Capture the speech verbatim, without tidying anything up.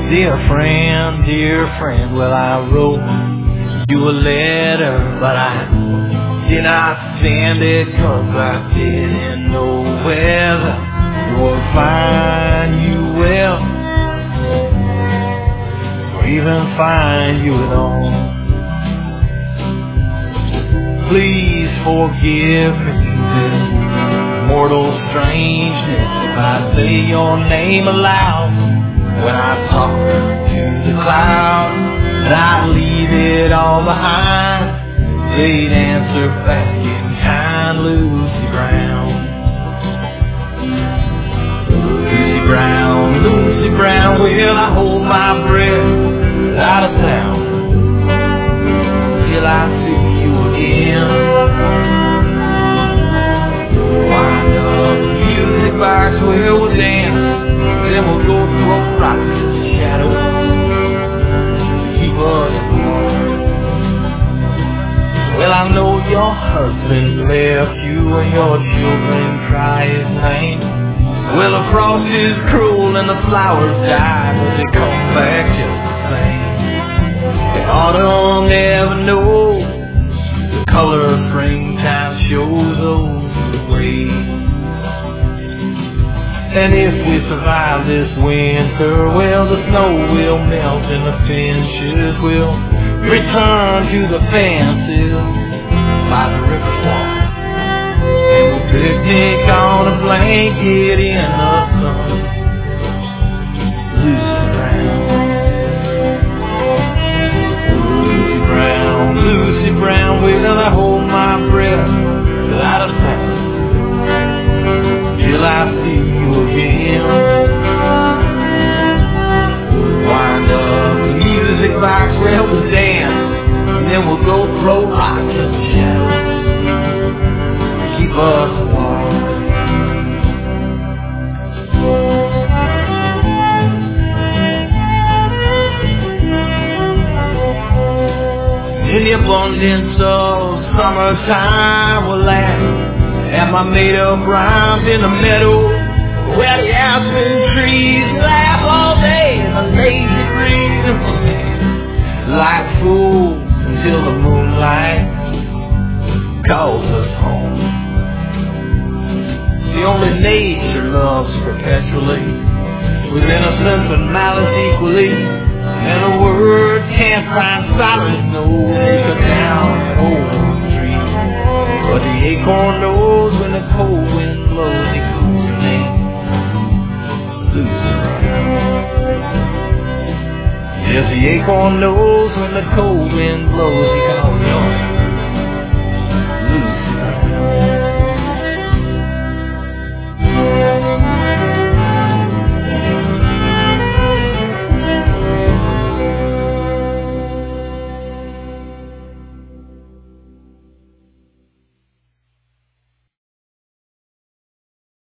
Dear friend, dear friend, well I wrote you a letter, but I did not send it 'cause I didn't know whether you would find you well, or even find you at all. Please forgive me this mortal strangeness if I say your name aloud when I talk to the clouds, and I leave it all behind. They'd answer back in kind, Lucy Brown. Lucy Brown, Lucy Brown, well I hold my breath out of town till I see you again. Wind up the music box where we'll dance, then we'll go throw rocks in the shadows to keep us apart. Well, I know your husband left you and your children cry his name. Well, the frost is cruel and the flowers die, but they come back just the same. And autumn never knows the color of springtime shows those ways. And if we survive this winter, well, the snow will melt and the finches will return to the fences by the riverfront, and we'll picnic on a blanket in the sun. Lucy Brown, Lucy Brown, Lucy Brown, will I hold my breath out of town till I see you again. Wind up the music box where we'll dance, and then we'll go throw rocks in the shadows, keep us apart. In the abundance of summertime will laugh at my made-up rhymes in the meadow, where the aspen trees laugh all day in the lazy breeze, like fools until the moonlight calls us home. The only nature loves perpetually, with innocence and malice equally, and a word can't find silence, no, cut down that old tree. But the acorn knows when the cold wind blows, he calls your name, Lucy Brown. Yes, the acorn knows when the cold wind blows, he calls your name.